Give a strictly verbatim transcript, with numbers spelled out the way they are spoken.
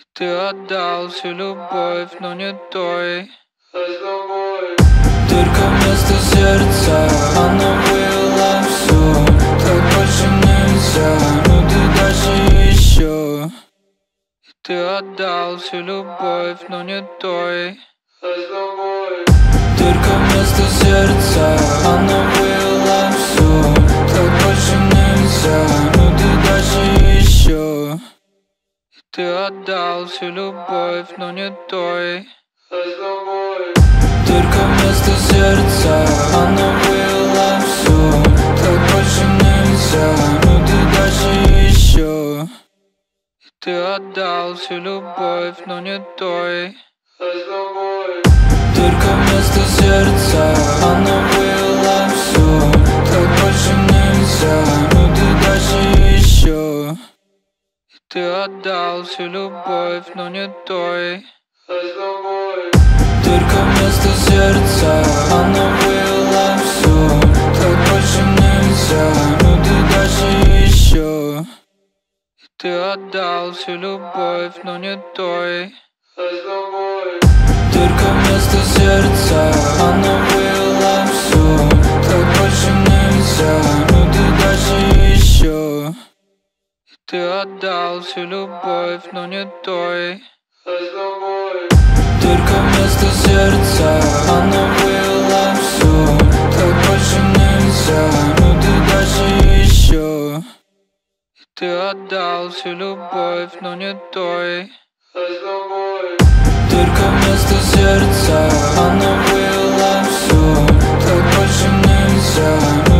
Ты отдал всю любовь, но не той. Только вместо сердца оно было все. Так больше нельзя, но ты даже еще. Ты отдал всю любовь, но не той. Только вместо сердца оно было все. Так больше нельзя, но ты даже еще. Ты отдал всю любовь, но не той. Только вместо сердца оно было все. Так больше нельзя, но ты даже еще. Ты отдал всю любовь, но не той. Только вместо сердца оно было все. Так больше нельзя, но ты даже еще. Ты отдал всю любовь, но не той. Только вместо сердца оно было все. Так больше нельзя, но ты даже еще. Ты отдал всю любовь, но не той. Только вместо сердца оно было все. Так больше нельзя, но ты даже еще. Ты отдал всю любовь, но не той. Только вместо сердца оно было все. Так больше нельзя, но ты даже еще. Ты отдал всю любовь, но не той. Только вместо сердца оно было все. Так больше нельзя.